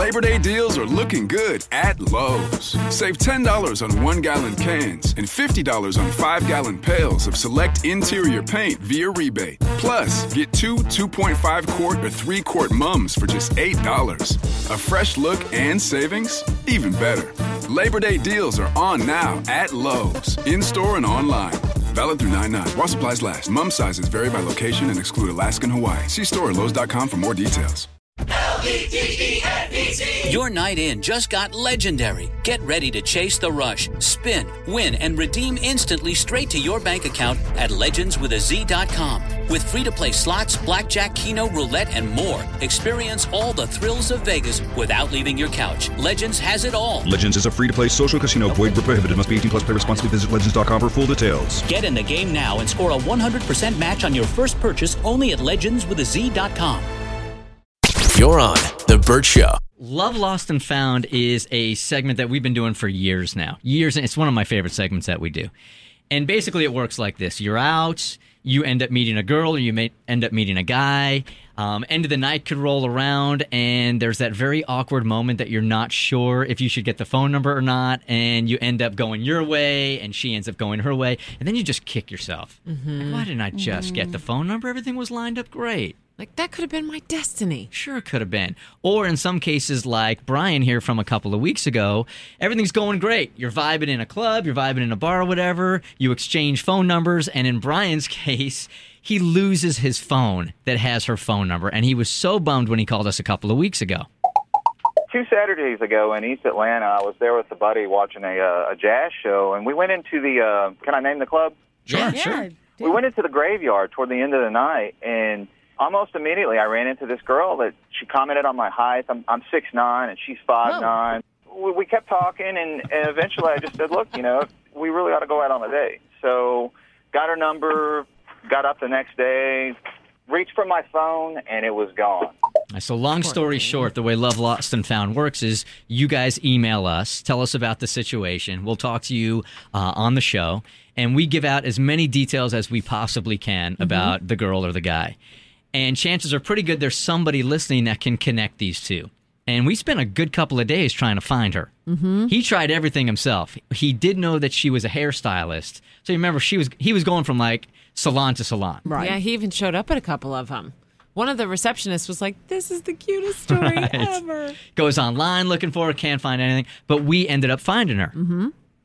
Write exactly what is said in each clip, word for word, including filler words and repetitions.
Labor Day deals are looking good at Lowe's. Save ten dollars on one-gallon cans and fifty dollars on five-gallon pails of select interior paint via rebate. Plus, get two two point five quart or three quart mums for just eight dollars. A fresh look and savings? Even better. Labor Day deals are on now at Lowe's, in-store and online. Valid through nine nine. While supplies last. Mum sizes vary by location and exclude Alaska and Hawaii. See store at lowes dot com for more details. L E D E N E T. Your night in just got legendary. Get ready to chase the rush, spin, win, and redeem instantly straight to your bank account at legends with a z dot com. With free-to-play slots, blackjack, keno, roulette, and more, experience all the thrills of Vegas without leaving your couch. Legends has it all. Legends is a free-to-play social casino. Void where prohibited. Must be eighteen plus. Play responsibly. Visit legends dot com for full details. Get in the game now and score a one hundred percent match on your first purchase only at legends with a z dot com. You're on The Bert Show. Love Lost and Found is a segment that we've been doing for years now. Years, and it's one of my favorite segments that we do. And basically it works like this. You're out, you end up meeting a girl, or you may end up meeting a guy. Um, end of the night could roll around, and there's that very awkward moment that you're not sure if you should get the phone number or not, and you end up going your way, and she ends up going her way, and then you just kick yourself. Mm-hmm. Like, why didn't I just mm-hmm. get the phone number? Everything was lined up great. Like, that could have been my destiny. Sure, it could have been. Or in some cases, like Brian here from a couple of weeks ago, everything's going great. You're vibing in a club, you're vibing in a bar or whatever, you exchange phone numbers, and in Brian's case, he loses his phone that has her phone number, and he was so bummed when he called us a couple of weeks ago. Two Saturdays ago in East Atlanta, I was there with a buddy watching a, uh, a jazz show, and we went into the, uh, can I name the club? Yeah, yeah, sure. We went into the graveyard toward the end of the night, and almost immediately I ran into this girl that she commented on my height. I'm, I'm six nine, and she's five nine. We, we kept talking, and, and eventually I just said, look, you know, we really ought to go out on a date. So got her number, got up the next day, reached for my phone, and it was gone. So long story short, the way Love Lost and Found works is you guys email us, tell us about the situation. We'll talk to you uh, on the show, and we give out as many details as we possibly can mm-hmm. about the girl or the guy. And chances are pretty good there's somebody listening that can connect these two. And we spent a good couple of days trying to find her. Mm-hmm. He tried everything himself. He did know that she was a hairstylist. So you remember, she was he was going from, like, salon to salon. Right. Yeah, he even showed up at a couple of them. One of the receptionists was like, this is the cutest story right. ever. Goes online looking for her, can't find anything. But we ended up finding her. Mm-hmm.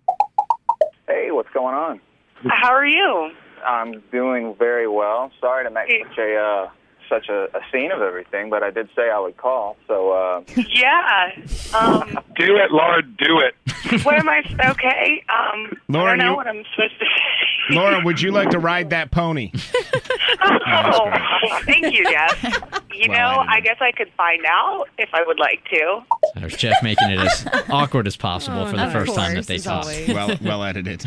Hey, what's going on? How are you? I'm doing very well. Sorry to make such a uh, such a, a scene of everything, but I did say I would call. So uh... yeah, um, do it, Laura. Do it. What am I? Okay. Um, Laura, I don't know you... what I'm supposed to say. Laura, would you like to ride that pony? Oh, thank you, Jeff. You well, know, I, I guess I could find out if I would like to. There's Jeff making it as awkward as possible oh, for the first course, time that they talk. Well, well edited.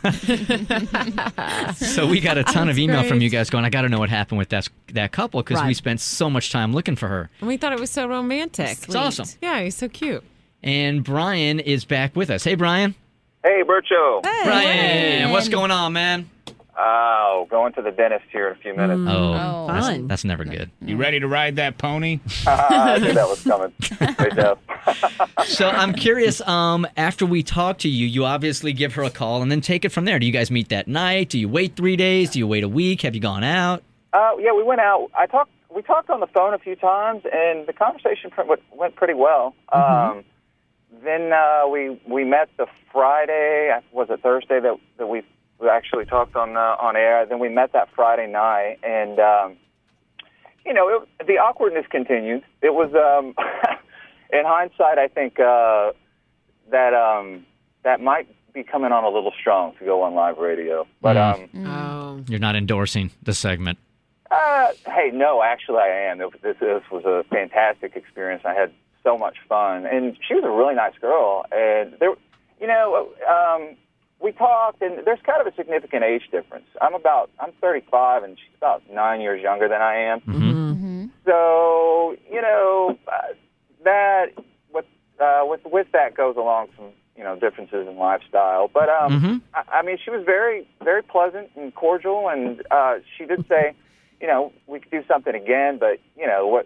So we got a ton That's of email great. from you guys going, I got to know what happened with that that couple because right. we spent so much time looking for her. And we thought it was so romantic. It's Sweet. Awesome. Yeah, he's so cute. And Brian is back with us. Hey, Brian. Hey, Bercho. Hey, Brian, what's going on, man? Oh, going to the dentist here in a few minutes. Mm, oh, that's, fun. that's never good. You ready to ride that pony? I knew that was coming. Right now. So I'm curious, um, after we talk to you, you obviously give her a call and then take it from there. Do you guys meet that night? Do you wait three days? Do you wait a week? Have you gone out? Uh, yeah, we went out. I talked. We talked on the phone a few times, and the conversation went pretty well. Mm-hmm. Um, then uh, we we met the Friday. Was it Thursday that that we actually talked on uh, on air? Then we met that Friday night, and um, you know it, the awkwardness continued. It was um, in hindsight, I think uh, that um, that might be coming on a little strong to go on live radio. But um, mm. oh. You're not endorsing the segment. Uh, hey, no, actually I am. It, this, this was a fantastic experience. I had so much fun, and she was a really nice girl. And there, you know, um, we talked, and there's kind of a significant age difference. I'm about, I'm thirty-five, and she's about nine years younger than I am. Mm-hmm. Mm-hmm. So, you know, uh, that with uh, with with that goes along some, you know, differences in lifestyle. But um, mm-hmm. I, I mean, she was very, very pleasant and cordial, and uh, she did say, you know, we could do something again, but, you know, what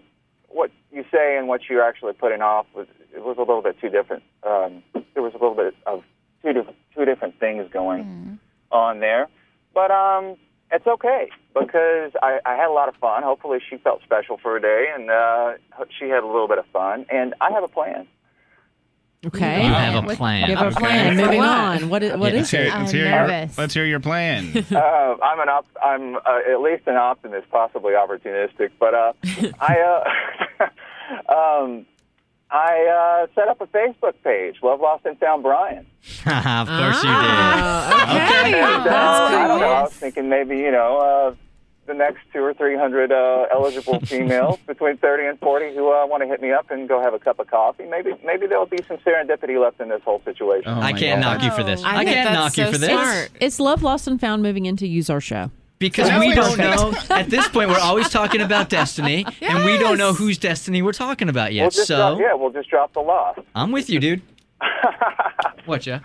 what you say and what you're actually putting off was it was a little bit too different. Um, there was a little bit of two different two different things going mm. on there, but um, it's okay because I, I had a lot of fun. Hopefully, she felt special for a day, and uh, she had a little bit of fun. And I have a plan. Okay, you have a plan. You have a Okay. plan. Moving on. What is, what Yeah, is let's hear, it? let's, I'm hear your, nervous. let's hear your plan. uh, I'm an op- I'm uh, at least an optimist, possibly opportunistic. But uh, I uh, um, I uh, set up a Facebook page, Love Lost and Found Brian. Of course you Oh, okay. did. And, uh, That's I don't know. I was Yes. thinking maybe you know uh, the next two or three hundred uh, eligible females between thirty and forty who uh, want to hit me up and go have a cup of coffee. Maybe maybe there'll be some serendipity left in this whole situation. Oh, I my can't God. knock you for this. I I, think can't that's knock you so for this. smart. It's Love Lost and Found moving into Use Our Show. Because No, we it's- don't know. At this point, we're always talking about Destiny, and we don't know whose Destiny we're talking about yet. We'll just so drop, yeah, we'll just drop the loss. I'm with you, dude. What, ya?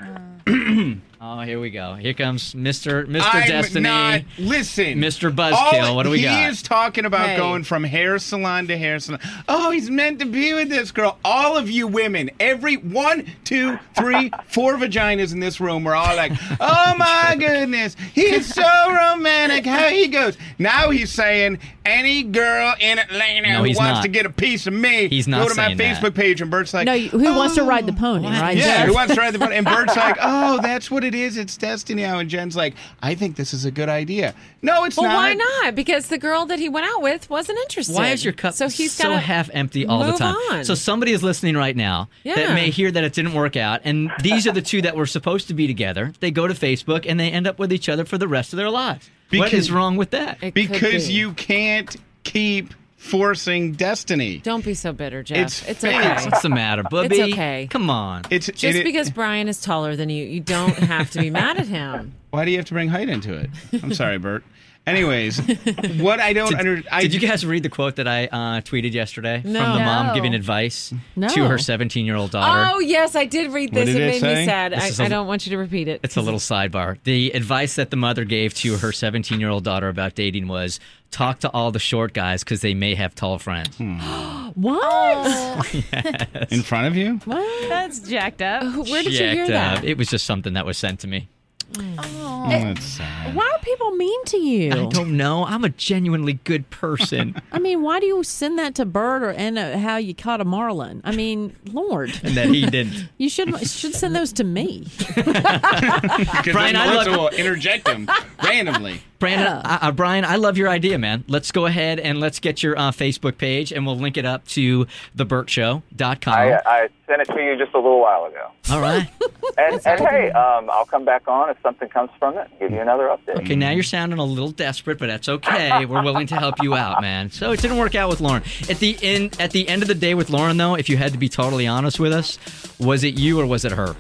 Oh, here we go. Here comes Mister Mister I'm Destiny. not. Listen, Mister Buzzkill, all- what do we he got? He is talking about Hey. going from hair salon to hair salon. Oh, he's meant to be with this girl. All of you women, every one, two, three, four vaginas in this room are all like, oh my goodness, he's so romantic. How he goes. Now he's saying any girl in Atlanta No, who he's wants not. to get a piece of me, He's not go to my saying that. Facebook page. And Bert's like, No, who wants to "Oh." ride the pony, right? Yeah, who wants to ride the boat? And Bert's like, oh, that's what it is. It's Destiny now. And Jen's like, I think this is a good idea. No, it's Well, not. why not? Because the girl that he went out with wasn't interested. Why is your cup so, he's so gotta half empty all the move time? on. So somebody is listening right now that Yeah. may hear that it didn't work out, and these are the two that were supposed to be together. They go to Facebook and they end up with each other for the rest of their lives. what Because- is wrong with that? It could Because be. you can't keep forcing destiny. Don't be so bitter, Jeff. It's It's, fake. okay. What's the matter, Bubby? It's okay. Come on. It's Just it- because Brian is taller than you, you don't have to be mad at him. Why do you have to bring height into it? I'm sorry, Bert. Anyways, what I don't Did, under I, did you guys read the quote that I uh, tweeted yesterday No. from the mom No. giving advice No. to her seventeen-year-old daughter? Oh, yes, I did read What this. did It it made say? me sad. This I, is a- I don't want you to repeat it. It's a little sidebar. The advice that the mother gave to her seventeen-year-old daughter about dating was talk to all the short guys because they may have tall friends. What? in front of you? That's jacked up. Where did you hear Jacked that? up. It was just something that was sent to me. Oh, that's sad. Why are people mean to you? I don't know. I'm a genuinely good person. I mean, why do you send that to Bert or and uh, how you caught a marlin? I mean, Lord, and that he didn't. you should should send those to me. Because Brian, then I Melissa love- will interject him randomly. Brandon, uh, uh, Brian, I love your idea, man. Let's go ahead and let's get your uh, Facebook page, and we'll link it up to the bert show dot com. I, I sent it to you just a little while ago. All right. And, and hey, um, I'll come back on if something comes from it and give you another update. Okay, now you're sounding a little desperate, but that's okay. We're willing to help you out, man. So it didn't work out with Lauren. At the end, at the end of the day with Lauren, though, if you had to be totally honest with us, was it you or was it her?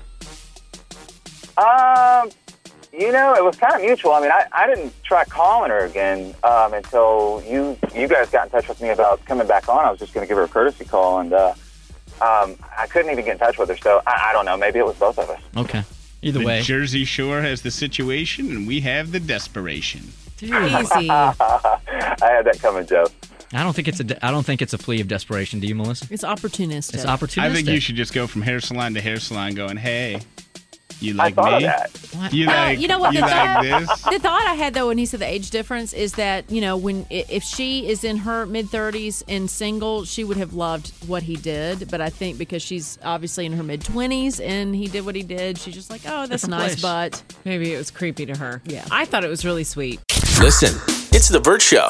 Um, you know, it was kind of mutual. I mean, I, I didn't try calling her again um, until you you guys got in touch with me about coming back on. I was just going to give her a courtesy call, and uh, um, I couldn't even get in touch with her. So I, I don't know. Maybe it was both of us. Okay. Either The way. Jersey Shore has the situation, and we have the desperation. Easy. I had that coming, Joe. I don't think it's a. I don't think it's a plea of desperation. Do you, Melissa? It's opportunistic. It's opportunistic. I think you should just go from hair salon to hair salon, going, "Hey, you I like thought me? of that. What? You Uh, like? you know what? You the, like thought, this?" the thought I had though when he said the age difference is that you know when i- if she is in her mid thirties and single, she would have loved what he did. But I think because she's obviously in her mid twenties and he did what he did, she's just like, oh, that's Different nice, place. but Maybe it was creepy to her. Yeah. I thought it was really sweet. Listen, it's The Bert Show.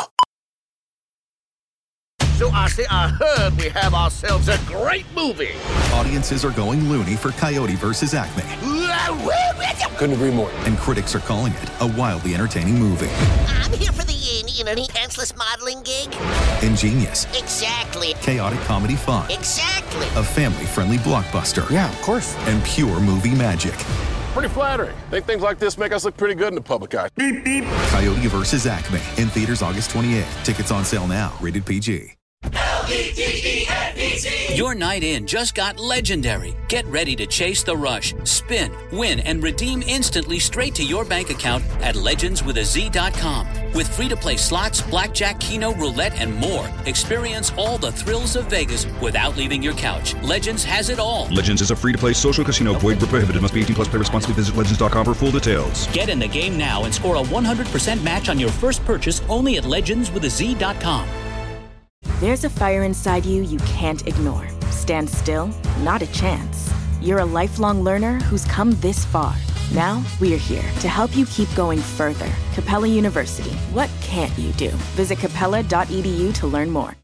So I say, I heard we have ourselves a great movie. Audiences are going loony for Coyote versus Acme. Couldn't agree more. And critics are calling it a wildly entertaining movie. I'm here for the, uh, you know, the pantsless modeling gig. Ingenious, Exactly. chaotic comedy fun, Exactly. a family-friendly blockbuster. Yeah, of course. And pure movie magic. Pretty flattering. Think things like this make us look pretty good in the public eye. Beep, beep. Coyote versus Acme. In theaters August twenty-eighth. Tickets on sale now. Rated P G. L E D E N E T. Your night in just got legendary. Get ready to chase the rush, spin, win, and redeem instantly straight to your bank account at legends with a Z dot com. With free-to-play slots, blackjack, keno, roulette, and more, experience all the thrills of Vegas without leaving your couch. Legends has it all. Legends is a free-to-play social casino. Void where prohibited. Must be eighteen plus. Play responsibly. Visit legends dot com for full details. Get in the game now and score a one hundred percent match on your first purchase only at legends with a z dot com. There's a fire inside you you can't ignore. Stand still? Not a chance. You're a lifelong learner who's come this far. Now, we're here to help you keep going further. Capella University. What can't you do? Visit capella dot e d u to learn more.